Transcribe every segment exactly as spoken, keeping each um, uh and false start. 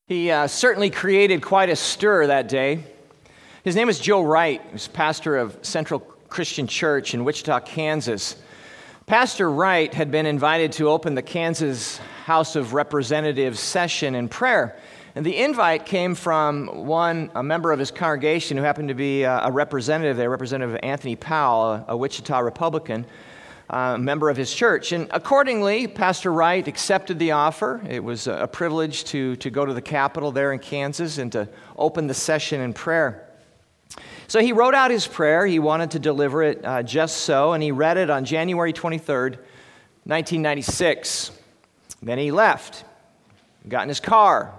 He uh, certainly created quite a stir that day. His name is Joe Wright. He was pastor of Central Christian Church in Wichita, Kansas. Pastor Wright had been invited to open the Kansas House of Representatives session in prayer. And the invite came from one, a member of his congregation who happened to be a, a representative there, Representative Anthony Powell, a, a Wichita Republican, a member of his church. And accordingly, Pastor Wright accepted the offer. It was a privilege to, to go to the Capitol there in Kansas and to open the session in prayer. So he wrote out his prayer. He wanted to deliver it uh, just so, and he read it on January twenty-third, nineteen ninety-six. Then he left, got in his car,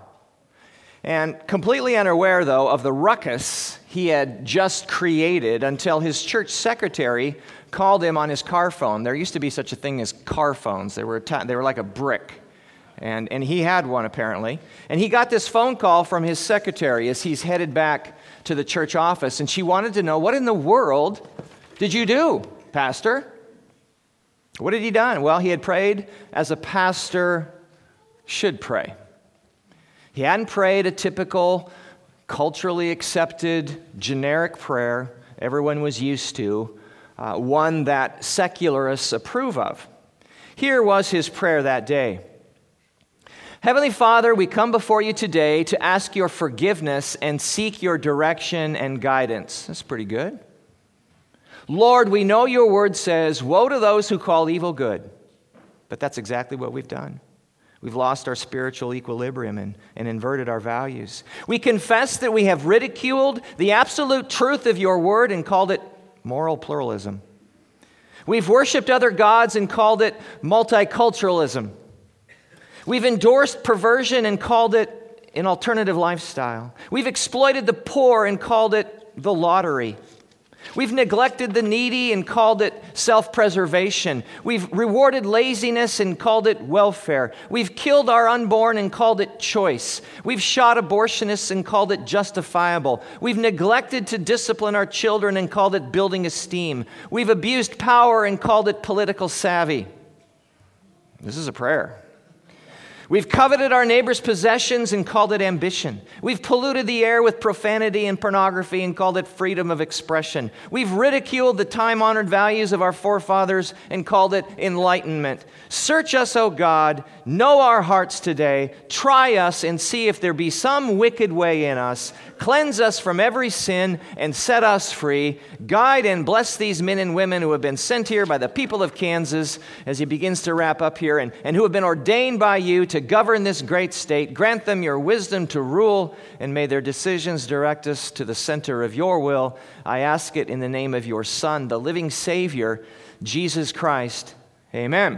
and completely unaware, though, of the ruckus he had just created until his church secretary called him on his car phone. There used to be such a thing as car phones. They were, ta- they were like a brick. And, and he had one, apparently. And he got this phone call from his secretary as he's headed back to the church office. And she wanted to know, what in the world did you do, Pastor? What had he done? Well, he had prayed as a pastor should pray. He hadn't prayed a typical, culturally accepted, generic prayer everyone was used to, uh, one that secularists approve of. Here was his prayer that day. Heavenly Father, we come before you today to ask your forgiveness and seek your direction and guidance. That's pretty good. Lord, we know your word says, woe to those who call evil good. But that's exactly what we've done. We've lost our spiritual equilibrium and, and inverted our values. We confess that we have ridiculed the absolute truth of your word and called it moral pluralism. We've worshiped other gods and called it multiculturalism. We've endorsed perversion and called it an alternative lifestyle. We've exploited the poor and called it the lottery. We've neglected the needy and called it self-preservation. We've rewarded laziness and called it welfare. We've killed our unborn and called it choice. We've shot abortionists and called it justifiable. We've neglected to discipline our children and called it building esteem. We've abused power and called it political savvy. This is a prayer. We've coveted our neighbor's possessions and called it ambition. We've polluted the air with profanity and pornography and called it freedom of expression. We've ridiculed the time-honored values of our forefathers and called it enlightenment. Search us, O God, know our hearts today. Try us and see if there be some wicked way in us. Cleanse us from every sin and set us free. Guide and bless these men and women who have been sent here by the people of Kansas, as he begins to wrap up here, and, and who have been ordained by you to govern this great state. Grant them your wisdom to rule, and may their decisions direct us to the center of your will. I ask it in the name of your Son, the living Savior, Jesus Christ. Amen.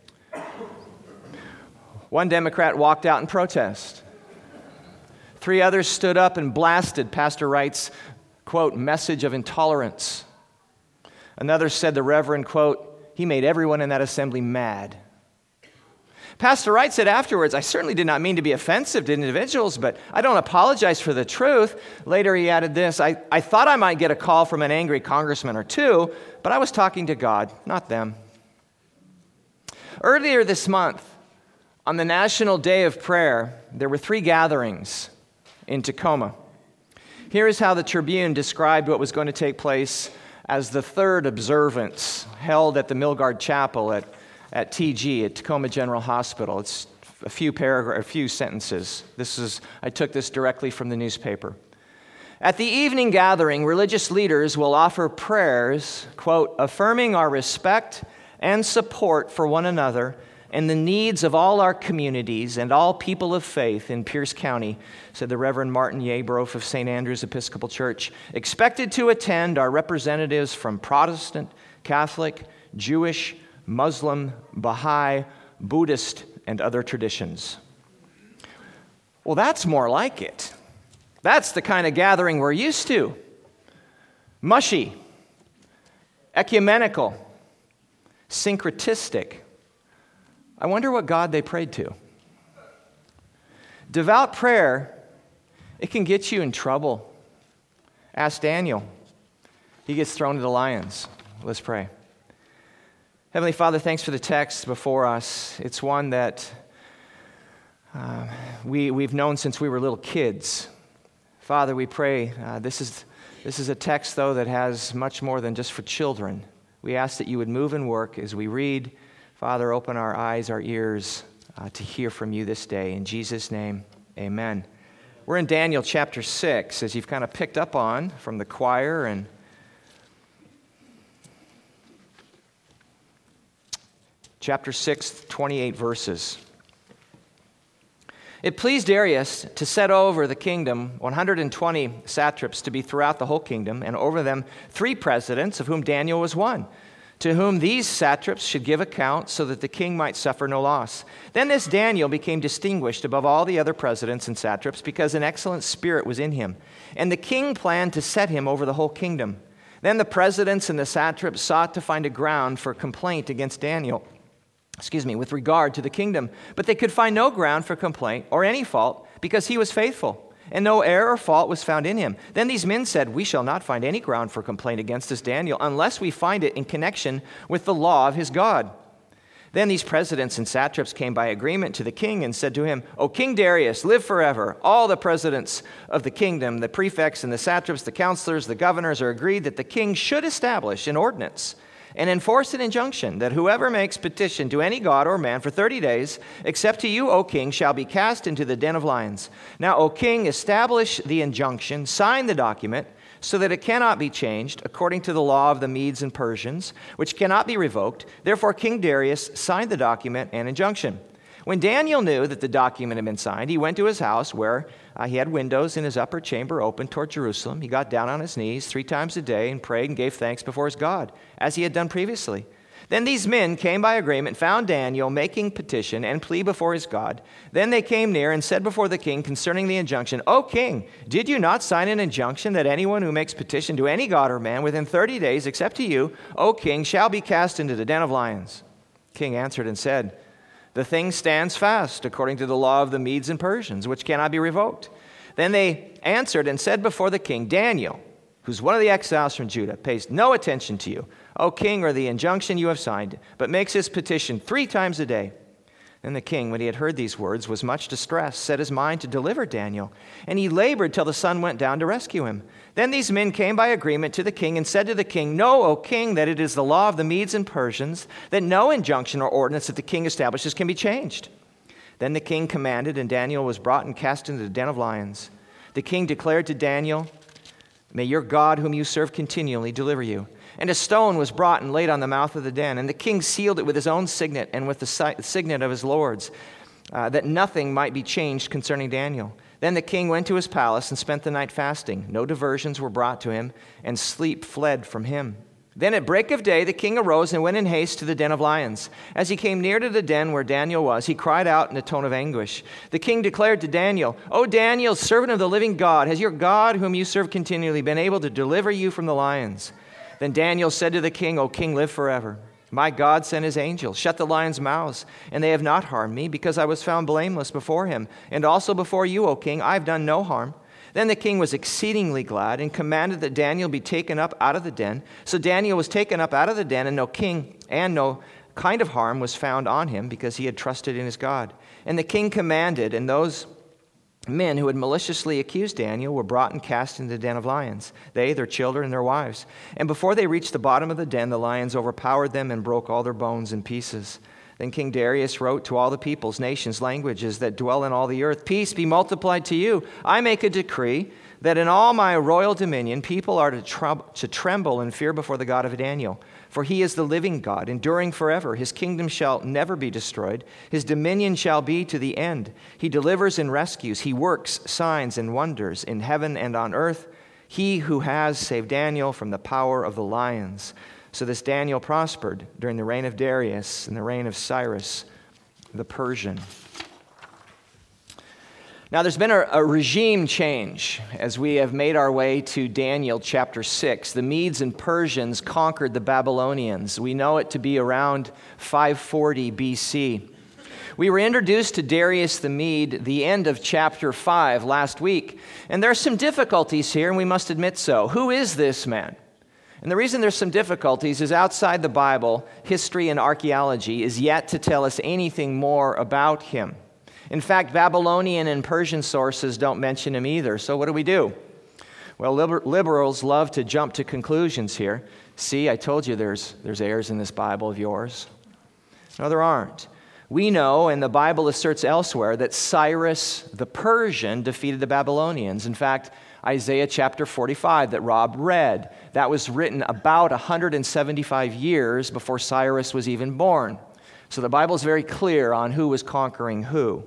One Democrat walked out in protest. Three others stood up and blasted Pastor Wright's, quote, message of intolerance. Another said the Reverend, quote, he made everyone in that assembly mad. Pastor Wright said afterwards, I certainly did not mean to be offensive to individuals, but I don't apologize for the truth. Later he added this, I, I thought I might get a call from an angry congressman or two, but I was talking to God, not them. Earlier this month, on the National Day of Prayer, there were three gatherings in Tacoma. Here is how the Tribune described what was going to take place as the third observance held at the Milgard Chapel at, at T G, at Tacoma General Hospital. It's a few paragraphs, a few sentences. This is, I took this directly from the newspaper. At the evening gathering, religious leaders will offer prayers, quote, affirming our respect and support for one another and the needs of all our communities and all people of faith in Pierce County, said the Reverend Martin Yabrof of Saint Andrew's Episcopal Church. Expected to attend are representatives from Protestant, Catholic, Jewish, Muslim, Baha'i, Buddhist, and other traditions. Well, that's more like it. That's the kind of gathering we're used to. Mushy, ecumenical, syncretistic. I wonder what God they prayed to. Devout prayer, it can get you in trouble. Ask Daniel. He gets thrown to the lions. Let's pray. Heavenly Father, thanks for the text before us. It's one that uh, we, we've known since we were little kids. Father, we pray, uh, this is, this is a text, though, that has much more than just for children. We ask that you would move and work as we read. Father, open our eyes, our ears uh, to hear from you this day. In Jesus' name, amen. We're in Daniel chapter six, as you've kind of picked up on from the choir, and chapter six, twenty-eight verses. It pleased Darius to set over the kingdom one hundred twenty satraps to be throughout the whole kingdom, and over them three presidents, of whom Daniel was one, to whom these satraps should give account, so that the king might suffer no loss. Then this Daniel became distinguished above all the other presidents and satraps, because an excellent spirit was in him. And the king planned to set him over the whole kingdom. Then the presidents and the satraps sought to find a ground for complaint against Daniel, excuse me, with regard to the kingdom. But they could find no ground for complaint or any fault, because he was faithful, and no error or fault was found in him. Then these men said, we shall not find any ground for complaint against this Daniel, unless we find it in connection with the law of his God. Then these presidents and satraps came by agreement to the king and said to him, O King Darius, live forever. All the presidents of the kingdom, the prefects and the satraps, the counselors, the governors, are agreed that the king should establish an ordinance and enforce an injunction that whoever makes petition to any god or man for thirty days, except to you, O king, shall be cast into the den of lions. Now, O king, establish the injunction, sign the document, so that it cannot be changed, according to the law of the Medes and Persians, which cannot be revoked. Therefore, King Darius signed the document and injunction. When Daniel knew that the document had been signed, he went to his house, where uh, he had windows in his upper chamber open toward Jerusalem. He got down on his knees three times a day and prayed and gave thanks before his God, as he had done previously. Then these men came by agreement, found Daniel making petition and plea before his God. Then they came near and said before the king concerning the injunction, O king, did you not sign an injunction that anyone who makes petition to any god or man within thirty days, except to you, O king, shall be cast into the den of lions? The king answered and said, the thing stands fast according to the law of the Medes and Persians, which cannot be revoked. Then they answered and said before the king, Daniel, who's one of the exiles from Judah, pays no attention to you, O king, or the injunction you have signed, but makes his petition three times a day. Then the king, when he had heard these words, was much distressed, set his mind to deliver Daniel, and he labored till the sun went down to rescue him. Then these men came by agreement to the king and said to the king, Know, O king, that it is the law of the Medes and Persians, that no injunction or ordinance that the king establishes can be changed. Then the king commanded, and Daniel was brought and cast into the den of lions. The king declared to Daniel, May your God, whom you serve continually, deliver you. And a stone was brought and laid on the mouth of the den, and the king sealed it with his own signet and with the signet of his lords, uh, that nothing might be changed concerning Daniel. Then the king went to his palace and spent the night fasting. No diversions were brought to him, and sleep fled from him. Then at break of day the king arose and went in haste to the den of lions. As he came near to the den where Daniel was, he cried out in a tone of anguish. The king declared to Daniel, O Daniel, servant of the living God, has your God, whom you serve continually, been able to deliver you from the lions? Then Daniel said to the king, O king, live forever. My God sent his angel, shut the lions' mouths, and they have not harmed me, because I was found blameless before him. And also before you, O king, I have done no harm. Then the king was exceedingly glad and commanded that Daniel be taken up out of the den. So Daniel was taken up out of the den, and no king and no kind of harm was found on him, because he had trusted in his God. And the king commanded, and those men who had maliciously accused Daniel were brought and cast into the den of lions, they, their children, and their wives. And before they reached the bottom of the den, the lions overpowered them and broke all their bones in pieces. Then King Darius wrote to all the peoples, nations, languages that dwell in all the earth, Peace be multiplied to you. I make a decree that in all my royal dominion people are to, trub- to tremble and fear before the God of Daniel. For he is the living God, enduring forever. His kingdom shall never be destroyed. His dominion shall be to the end. He delivers and rescues. He works signs and wonders in heaven and on earth. He who has saved Daniel from the power of the lions. So this Daniel prospered during the reign of Darius and the reign of Cyrus the Persian. Now, there's been a, a regime change as we have made our way to Daniel chapter six. The Medes and Persians conquered the Babylonians. We know it to be around five forty B C. We were introduced to Darius the Mede, the end of chapter five last week, and there are some difficulties here, and we must admit so. Who is this man? And the reason there's some difficulties is outside the Bible, history and archaeology is yet to tell us anything more about him. In fact, Babylonian and Persian sources don't mention him either. So what do we do? Well, liber- liberals love to jump to conclusions here. See, I told you there's, there's errors in this Bible of yours. No, there aren't. We know, and the Bible asserts elsewhere, that Cyrus the Persian defeated the Babylonians. In fact, Isaiah chapter forty-five that Rob read, that was written about one hundred seventy-five years before Cyrus was even born. So the Bible is very clear on who was conquering who.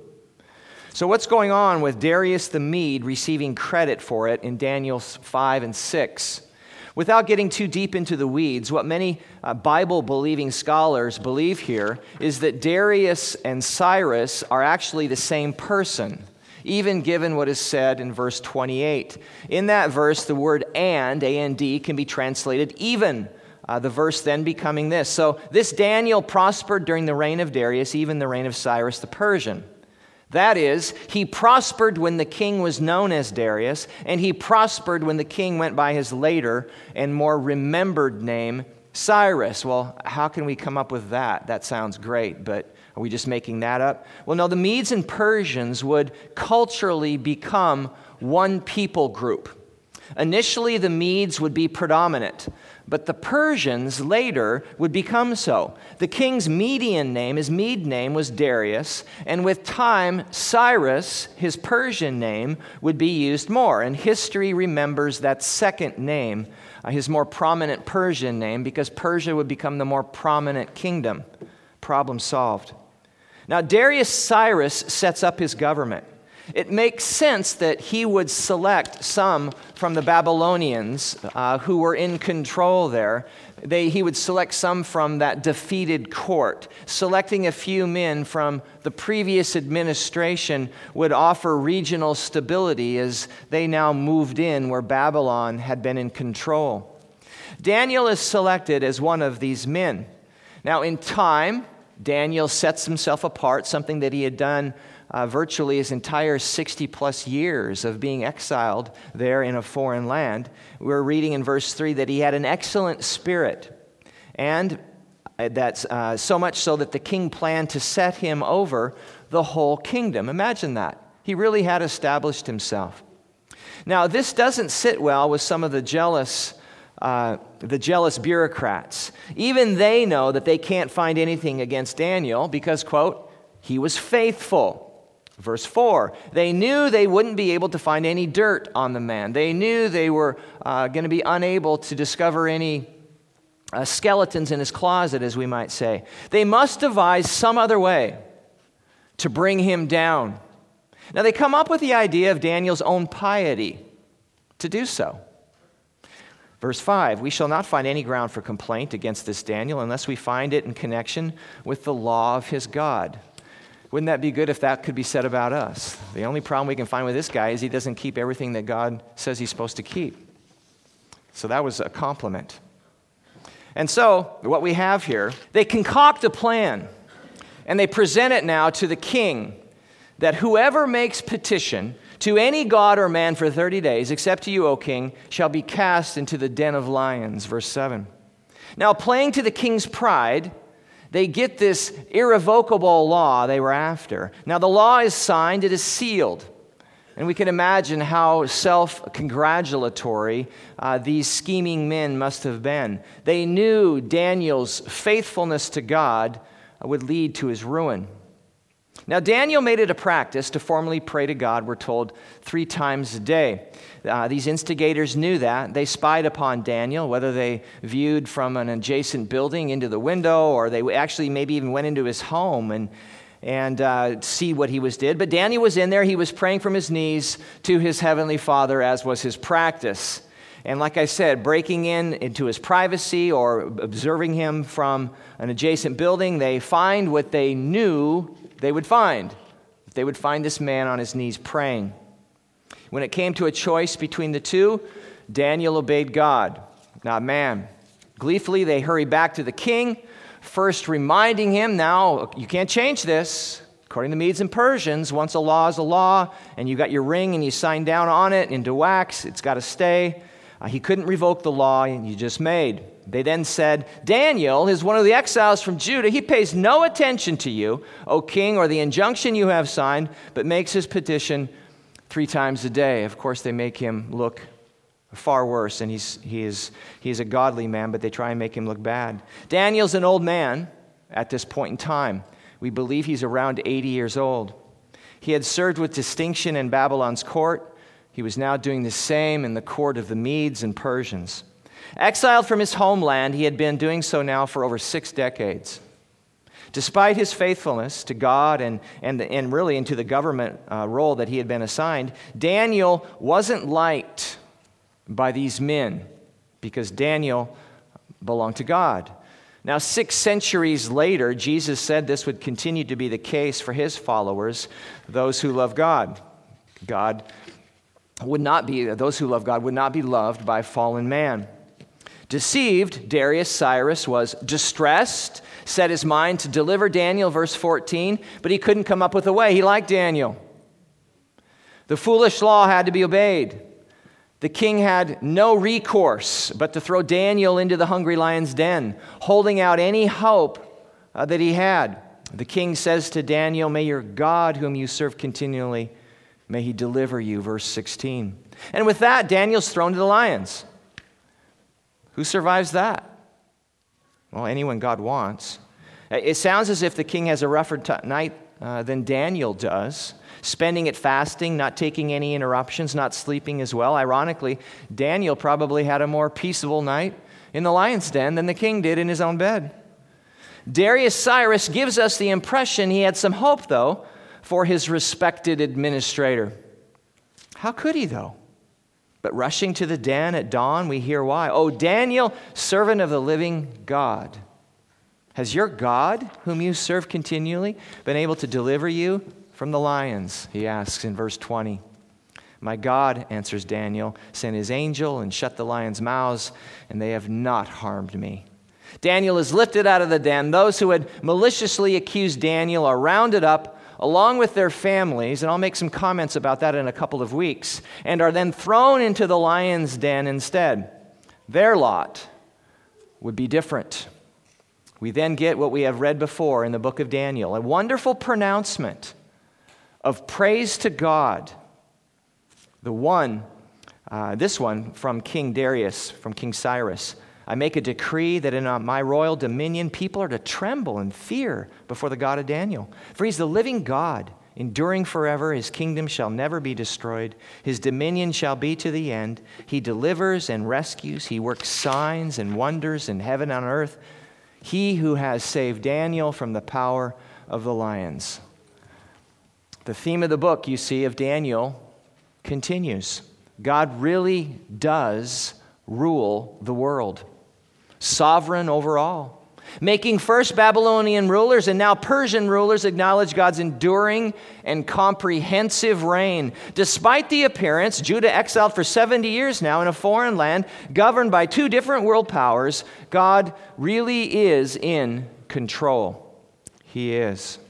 So what's going on with Darius the Mede receiving credit for it in Daniel five and six? Without getting too deep into the weeds, what many uh, Bible-believing scholars believe here is that Darius and Cyrus are actually the same person, even given what is said in verse twenty-eight. In that verse, the word and, A N D, can be translated even. Uh, the verse then becoming this. So this Daniel prospered during the reign of Darius, even the reign of Cyrus the Persian. That is, he prospered when the king was known as Darius, and he prospered when the king went by his later and more remembered name, Cyrus. Well, how can we come up with that? That sounds great, but are we just making that up? Well, no, the Medes and Persians would culturally become one people group. Initially, the Medes would be predominant, but the Persians later would become so. The king's Median name, his Mede name, was Darius, and with time, Cyrus, his Persian name, would be used more. And history remembers that second name, uh, his more prominent Persian name, because Persia would become the more prominent kingdom. Problem solved. Now, Darius Cyrus sets up his government. It makes sense that he would select some from the Babylonians uh, who were in control there. They, he would select some from that defeated court. Selecting a few men from the previous administration would offer regional stability as they now moved in where Babylon had been in control. Daniel is selected as one of these men. Now, in time, Daniel sets himself apart, something that he had done Uh, virtually his entire sixty plus years of being exiled there in a foreign land. We're reading in verse three that he had an excellent spirit, and that's uh, so much so that the king planned to set him over the whole kingdom. Imagine that. He really had established himself. Now, this doesn't sit well with some of the jealous Uh, the jealous bureaucrats. Even they know that they can't find anything against Daniel because, quote, he was faithful. Verse four, they knew they wouldn't be able to find any dirt on the man. They knew they were uh, going to be unable to discover any uh, skeletons in his closet, as we might say. They must devise some other way to bring him down. Now, they come up with the idea of Daniel's own piety to do so. Verse five, we shall not find any ground for complaint against this Daniel unless we find it in connection with the law of his God. Wouldn't that be good if that could be said about us? The only problem we can find with this guy is he doesn't keep everything that God says he's supposed to keep. So that was a compliment. And so, what we have here, they concoct a plan, and they present it now to the king, that whoever makes petition to any god or man for thirty days, except to you, O king, shall be cast into the den of lions. Verse seven. Now, playing to the king's pride, they get this irrevocable law they were after. Now, the law is signed, it is sealed. And we can imagine how self-congratulatory uh, these scheming men must have been. They knew Daniel's faithfulness to God would lead to his ruin. Now, Daniel made it a practice to formally pray to God, we're told, three times a day. Uh, these instigators knew that. They spied upon Daniel, whether they viewed from an adjacent building into the window, or they actually maybe even went into his home and, and uh, see what he was did. But Daniel was in there. He was praying from his knees to his heavenly Father, as was his practice. And like I said, breaking in into his privacy or observing him from an adjacent building, they find what they knew they would find. They would find this man on his knees praying. When it came to a choice between the two, Daniel obeyed God, not man. Gleefully, they hurry back to the king, first reminding him, now, you can't change this. According to Medes and Persians, once a law is a law, and you got your ring and you sign down on it into wax, it's got to stay. Uh, he couldn't revoke the law you just made. They then said, Daniel is one of the exiles from Judah. He pays no attention to you, O king, or the injunction you have signed, but makes his petition three times a day. Of course, they make him look far worse, and he's, he is, he is a godly man, but they try and make him look bad. Daniel's an old man at this point in time. We believe he's around eighty years old. He had served with distinction in Babylon's court. He was now doing the same in the court of the Medes and Persians. Exiled from his homeland, he had been doing so now for over six decades. Despite his faithfulness to God and, and, and really into the government uh, role that he had been assigned, Daniel wasn't liked by these men because Daniel belonged to God. Now, six centuries later, Jesus said this would continue to be the case for his followers, those who love God. God would not be, those who love God would not be loved by fallen man. Deceived, Darius Cyrus was distressed, set his mind to deliver Daniel, verse fourteen, but he couldn't come up with a way. He liked Daniel. The foolish law had to be obeyed. The king had no recourse but to throw Daniel into the hungry lion's den, holding out any hope uh, that he had. The king says to Daniel, may your God, whom you serve continually, may he deliver you, verse sixteen. And with that, Daniel's thrown to the lions. Who survives that? Well, anyone God wants. It sounds as if the king has a rougher t- night uh, than Daniel does, spending it fasting, not taking any interruptions, not sleeping as well. Ironically, Daniel probably had a more peaceable night in the lion's den than the king did in his own bed. Darius Cyrus gives us the impression he had some hope, though, for his respected administrator. How could he, though? But rushing to the den at dawn, we hear why. Oh, Daniel, servant of the living God, has your God, whom you serve continually, been able to deliver you from the lions? He asks in verse twenty. My God, answers Daniel, sent his angel and shut the lions' mouths, and they have not harmed me. Daniel is lifted out of the den. Those who had maliciously accused Daniel are rounded up along with their families, and I'll make some comments about that in a couple of weeks, and are then thrown into the lion's den instead. Their lot would be different. We then get what we have read before in the book of Daniel, a wonderful pronouncement of praise to God. The one, uh, this one from King Darius, from King Cyrus. I make a decree that in my royal dominion, people are to tremble and fear before the God of Daniel. For he's the living God, enduring forever. His kingdom shall never be destroyed. His dominion shall be to the end. He delivers and rescues. He works signs and wonders in heaven and on earth. He who has saved Daniel from the power of the lions. The theme of the book, you see, of Daniel continues. God really does rule the world. Sovereign over all. Making first Babylonian rulers and now Persian rulers acknowledge God's enduring and comprehensive reign. Despite the appearance, Judah exiled for seventy years now in a foreign land, governed by two different world powers, God really is in control. He is.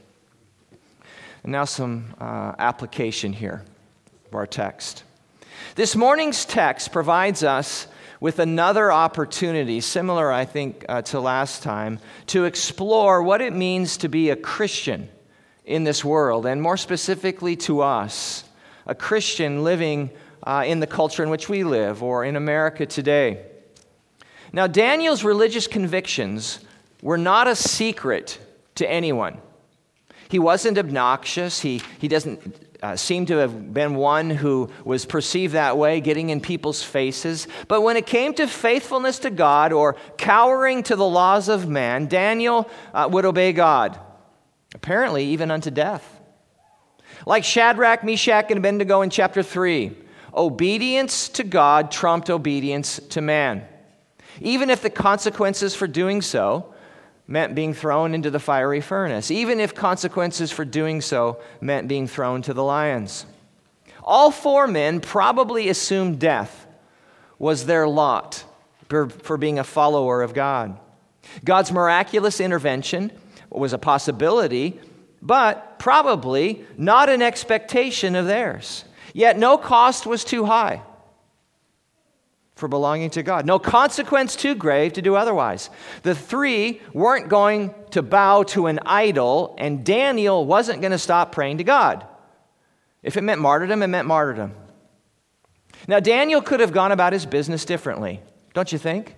And now some uh, application here of our text. This morning's text provides us with another opportunity, similar, I think, uh, to last time, to explore what it means to be a Christian in this world, and more specifically to us, a Christian living uh, in the culture in which we live, or in America today. Now, Daniel's religious convictions were not a secret to anyone. He wasn't obnoxious. He, he doesn't Uh, seemed to have been one who was perceived that way, getting in people's faces. But when it came to faithfulness to God or cowering to the laws of man, Daniel uh, would obey God, apparently even unto death. Like Shadrach, Meshach, and Abednego in chapter three, obedience to God trumped obedience to man, even if the consequences for doing so meant being thrown into the fiery furnace, even if consequences for doing so meant being thrown to the lions. All four men probably assumed death was their lot for, for being a follower of God. God's miraculous intervention was a possibility, but probably not an expectation of theirs. Yet no cost was too high. for belonging to God. No consequence too grave to do otherwise. The three weren't going to bow to an idol, and Daniel wasn't going to stop praying to God. If it meant martyrdom, it meant martyrdom. Now, Daniel could have gone about his business differently, don't you think?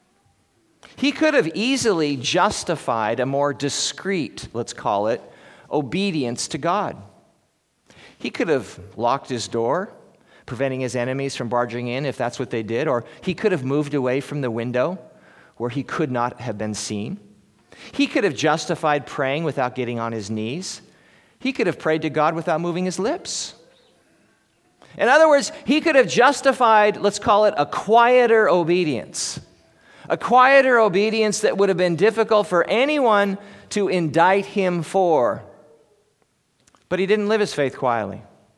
He could have easily justified a more discreet, let's call it, obedience to God. He could have locked his door, preventing his enemies from barging in if that's what they did, or he could have moved away from the window where he could not have been seen. He could have justified praying without getting on his knees. He could have prayed to God without moving his lips. In other words, he could have justified, let's call it, a quieter obedience. A quieter obedience that would have been difficult for anyone to indict him for. But he didn't live his faith quietly.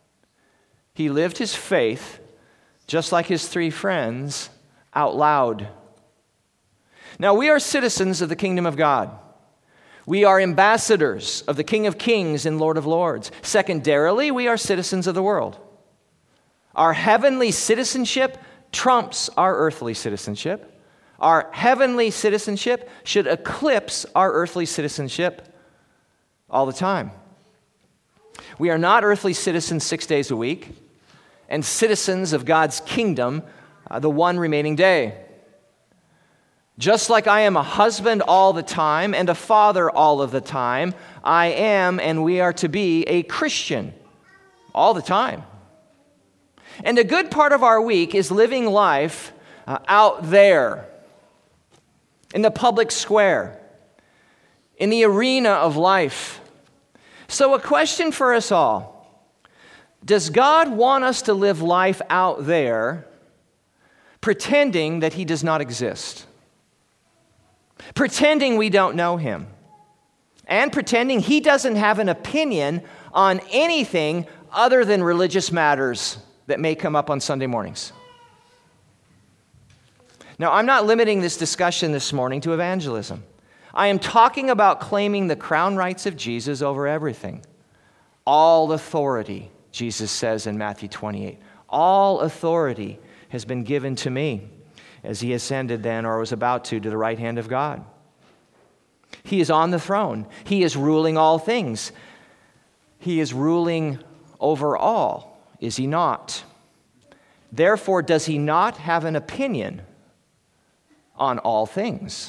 He lived his faith, just like his three friends, out loud. Now, we are citizens of the kingdom of God. We are ambassadors of the King of Kings and Lord of Lords. Secondarily, we are citizens of the world. Our heavenly citizenship trumps our earthly citizenship. Our heavenly citizenship should eclipse our earthly citizenship all the time. We are not earthly citizens six days a week, and citizens of God's kingdom uh, the one remaining day. Just like I am a husband all the time and a father all of the time, I am and we are to be a Christian all the time. And a good part of our week is living life uh, out there, in the public square, in the arena of life. So a question for us all. Does God want us to live life out there pretending that he does not exist? Pretending we don't know him? And pretending he doesn't have an opinion on anything other than religious matters that may come up on Sunday mornings? Now, I'm not limiting this discussion this morning to evangelism. I am talking about claiming the crown rights of Jesus over everything. All authority, Jesus says in Matthew twenty-eight, all authority has been given to me, as he ascended then, or was about to, to the right hand of God. He is on the throne. He is ruling all things. He is ruling over all, is he not? Therefore, does he not have an opinion on all things?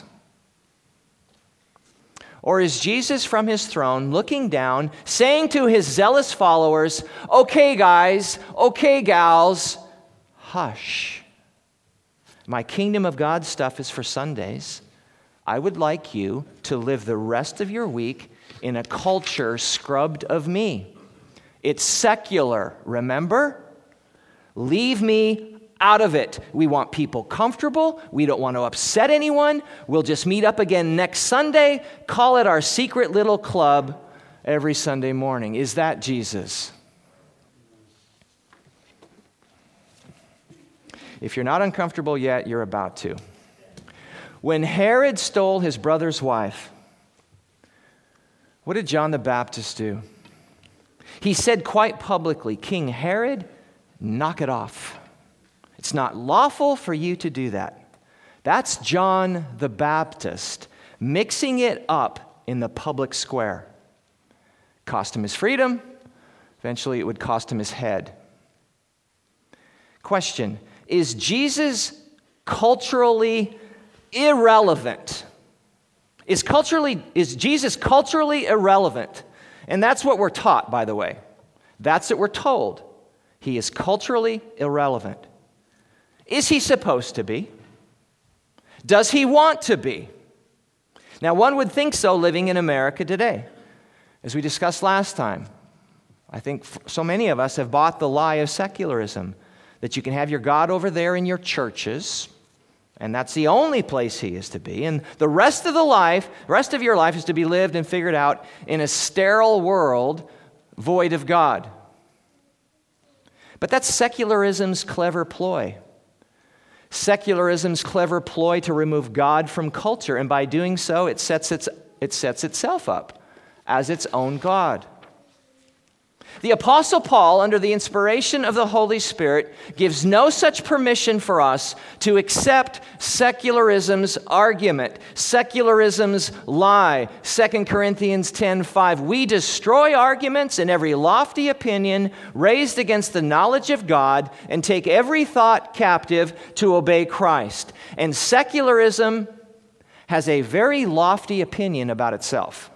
Or is Jesus from his throne looking down, saying to his zealous followers, okay, guys, okay, gals, hush. My kingdom of God stuff is for Sundays. I would like you to live the rest of your week in a culture scrubbed of me. It's secular, remember? Leave me out of it. We want people comfortable. We don't want to upset anyone. We'll just meet up again next Sunday. Call it our secret little club every Sunday morning. Is that Jesus? If you're not uncomfortable yet, you're about to. When Herod stole his brother's wife, what did John the Baptist do? He said quite publicly, King Herod, knock it off. It's not lawful for you to do that. That's John the Baptist mixing it up in the public square. Cost him his freedom. Eventually, it would cost him his head. Question, is Jesus culturally irrelevant? Is culturally is Jesus culturally irrelevant? And that's what we're taught, by the way. That's what we're told. He is culturally irrelevant. Is he supposed to be? Does he want to be? Now, one would think so living in America today. As we discussed last time, I think so many of us have bought the lie of secularism, that you can have your God over there in your churches, and that's the only place he is to be, and the rest of the life, the rest of your life is to be lived and figured out in a sterile world void of God. But that's secularism's clever ploy. Secularism's clever ploy to remove God from culture, and by doing so, it sets its, it sets itself up as its own God. The Apostle Paul, under the inspiration of the Holy Spirit, gives no such permission for us to accept secularism's argument, secularism's lie. Second Corinthians ten five. We destroy arguments and every lofty opinion raised against the knowledge of God and take every thought captive to obey Christ. And secularism has a very lofty opinion about itself.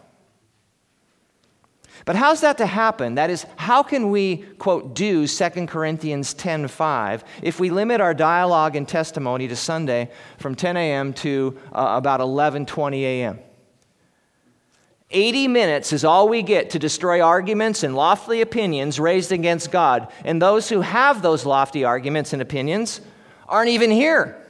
But how's that to happen? That is, how can we, quote, do Second Corinthians ten five if we limit our dialogue and testimony to Sunday from ten a.m. to uh, about eleven twenty a.m.? eighty minutes is all we get to destroy arguments and lofty opinions raised against God. And those who have those lofty arguments and opinions aren't even here.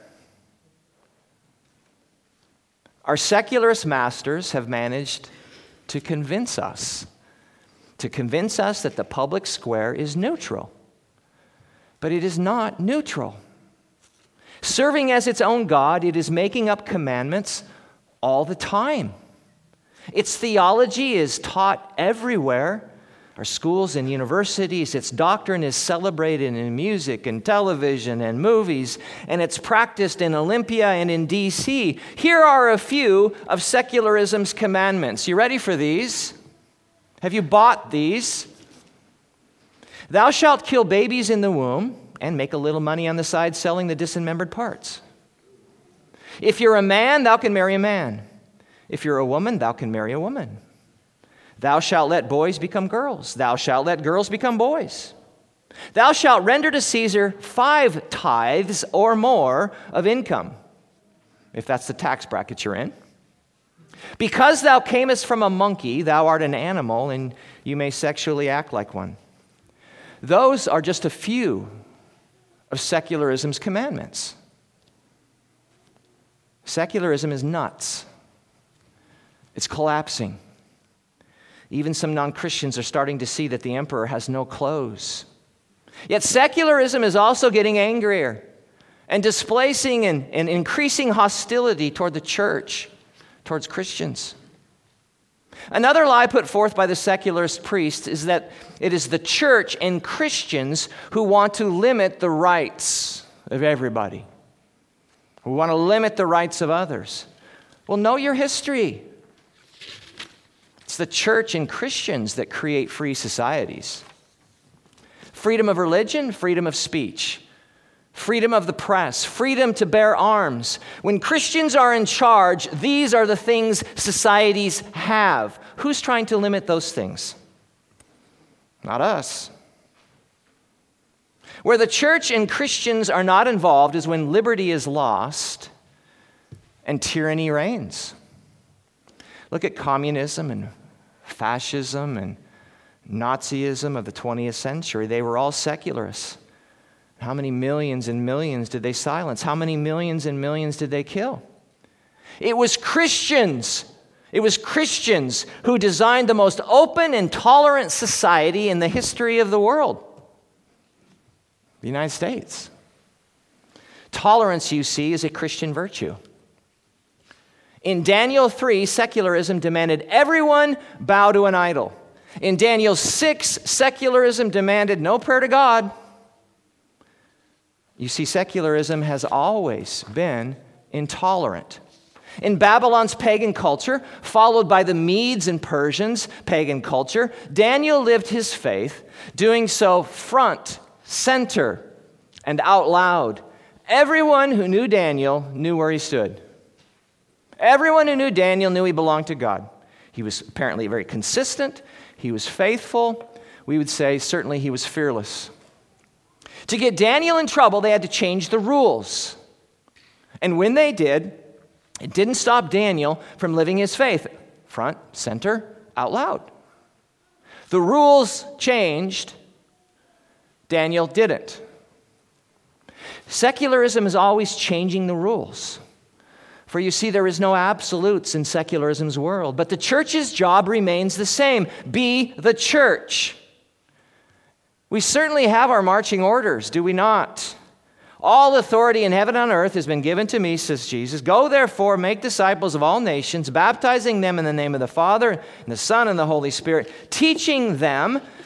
Our secularist masters have managed to convince us to convince us that the public square is neutral. But it is not neutral. Serving as its own God, it is making up commandments all the time. Its theology is taught everywhere. Our schools and universities, its doctrine is celebrated in music and television and movies, and it's practiced in Olympia and in D C. Here are a few of secularism's commandments. You ready for these? Have you bought these? Thou shalt kill babies in the womb and make a little money on the side selling the dismembered parts. If you're a man, thou can marry a man. If you're a woman, thou can marry a woman. Thou shalt let boys become girls. Thou shalt let girls become boys. Thou shalt render to Caesar five tithes or more of income, if that's the tax bracket you're in. Because thou camest from a monkey, thou art an animal, and you may sexually act like one. Those are just a few of secularism's commandments. Secularism is nuts. It's collapsing. Even some non-Christians are starting to see that the emperor has no clothes. Yet secularism is also getting angrier and displacing and, and increasing hostility toward the church, towards Christians. Another lie put forth by the secularist priests is that it is the church and Christians who want to limit the rights of everybody. We want to limit the rights of others. Well, know your history. It's the church and Christians that create free societies. Freedom of religion, freedom of speech. Freedom of the press, freedom to bear arms. When Christians are in charge, these are the things societies have. Who's trying to limit those things? Not us. Where the church and Christians are not involved is when liberty is lost and tyranny reigns. Look at communism and fascism and Nazism of the twentieth century. They were all secularists. How many millions and millions did they silence? How many millions and millions did they kill? It was Christians. It was Christians who designed the most open and tolerant society in the history of the world. The United States. Tolerance, you see, is a Christian virtue. In Daniel three, secularism demanded everyone bow to an idol. In Daniel six, secularism demanded no prayer to God. You see, secularism has always been intolerant. In Babylon's pagan culture, followed by the Medes and Persians' pagan culture, Daniel lived his faith, doing so front, center, and out loud. Everyone who knew Daniel knew where he stood. Everyone who knew Daniel knew he belonged to God. He was apparently very consistent. He was faithful. We would say certainly he was fearless. To get Daniel in trouble, they had to change the rules. And when they did, it didn't stop Daniel from living his faith. Front, center, out loud. The rules changed. Daniel didn't. Secularism is always changing the rules. For you see, there is no absolutes in secularism's world. But the church's job remains the same. Be the church. We certainly have our marching orders, do we not? All authority in heaven and on earth has been given to me, says Jesus. Go therefore, make disciples of all nations, baptizing them in the name of the Father, and the Son, and the Holy Spirit, teaching them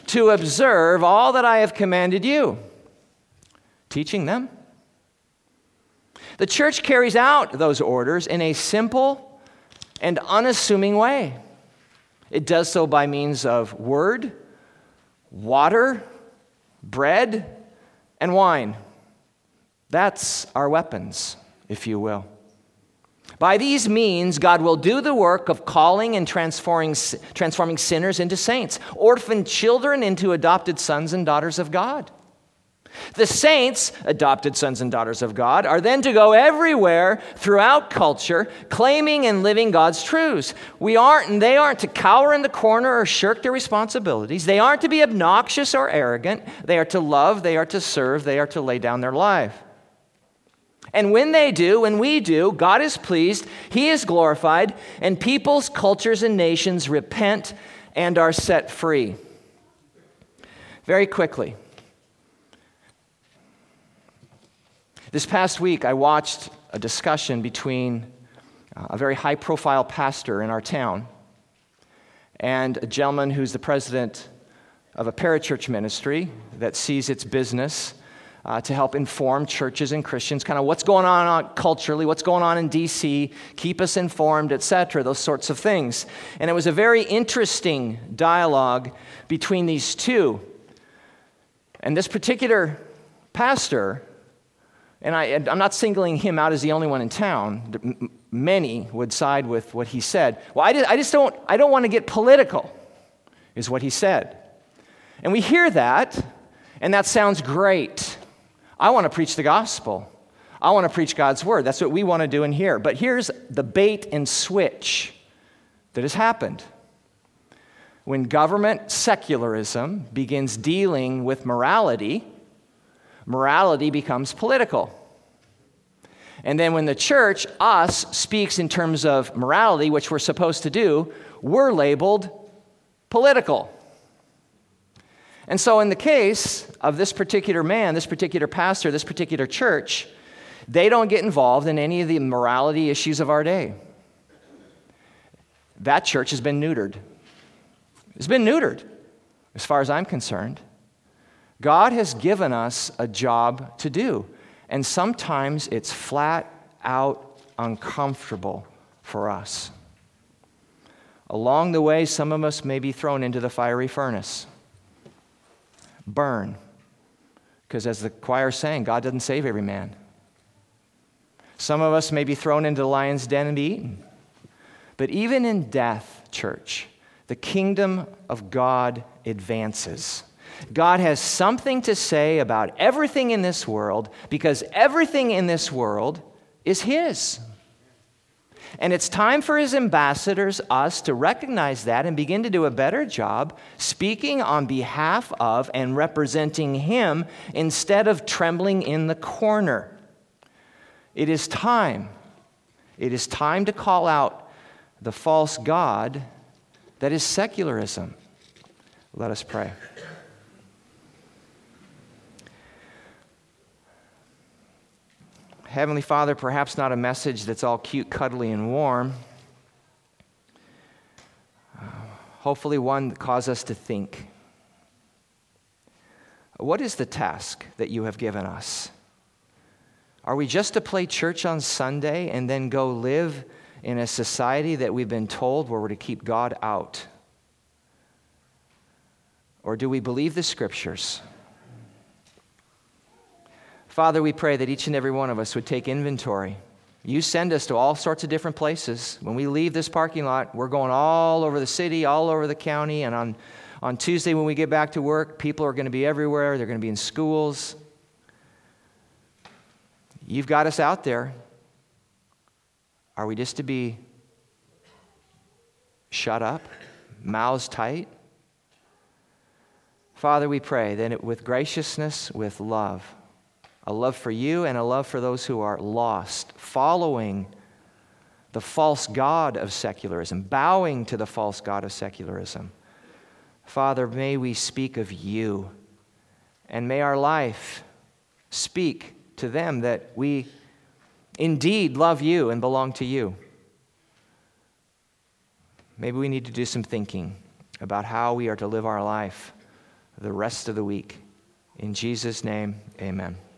to observe all that I have commanded you, teaching them. The church carries out those orders in a simple and unassuming way. It does so by means of word, water, bread, and wine. That's our weapons, if you will. By these means, God will do the work of calling and transforming, transforming sinners into saints, orphaned children into adopted sons and daughters of God. The saints, adopted sons and daughters of God, are then to go everywhere throughout culture, claiming and living God's truths. We aren't, and they aren't to cower in the corner or shirk their responsibilities. They aren't to be obnoxious or arrogant. They are to love, they are to serve, they are to lay down their life. And when they do, when we do, God is pleased, He is glorified, and peoples, cultures, and nations repent and are set free. Very quickly. This past week, I watched a discussion between a very high-profile pastor in our town and a gentleman who's the president of a parachurch ministry that sees its business uh, to help inform churches and Christians, kind of what's going on culturally, what's going on in D C, keep us informed, et cetera, those sorts of things. And it was a very interesting dialogue between these two. And this particular pastor, and I, I'm not singling him out as the only one in town. Many would side with what he said. Well, I just, I just don't, I don't want to get political, is what he said. And we hear that, and that sounds great. I want to preach the gospel. I want to preach God's word. That's what we want to do in here. But here's the bait and switch that has happened. When government secularism begins dealing with morality, morality becomes political. And then when the church, us, speaks in terms of morality, which we're supposed to do, we're labeled political. And so in the case of this particular man, this particular pastor, this particular church, they don't get involved in any of the morality issues of our day. That church has been neutered. It's been neutered, as far as I'm concerned. God has given us a job to do, and sometimes it's flat out uncomfortable for us. Along the way, some of us may be thrown into the fiery furnace. Burn. Because as the choir sang, God doesn't save every man. Some of us may be thrown into the lion's den and be eaten. But even in death, church, the kingdom of God advances. God has something to say about everything in this world because everything in this world is His. And it's time for His ambassadors, us, to recognize that and begin to do a better job speaking on behalf of and representing Him instead of trembling in the corner. It is time. It is time to call out the false god that is secularism. Let us pray. Heavenly Father, perhaps not a message that's all cute, cuddly, and warm. Uh, hopefully one that causes us to think. What is the task that you have given us? Are we just to play church on Sunday and then go live in a society that we've been told where we're to keep God out? Or do we believe the Scriptures? Father, we pray that each and every one of us would take inventory. You send us to all sorts of different places. When we leave this parking lot, we're going all over the city, all over the county, and on, on Tuesday when we get back to work, people are going to be everywhere. They're going to be in schools. You've got us out there. Are we just to be shut up, mouths tight? Father, we pray that it, with graciousness, with love, a love for you and a love for those who are lost, following the false god of secularism, bowing to the false god of secularism. Father, may we speak of you, and may our life speak to them that we indeed love you and belong to you. Maybe we need to do some thinking about how we are to live our life the rest of the week. In Jesus' name, amen.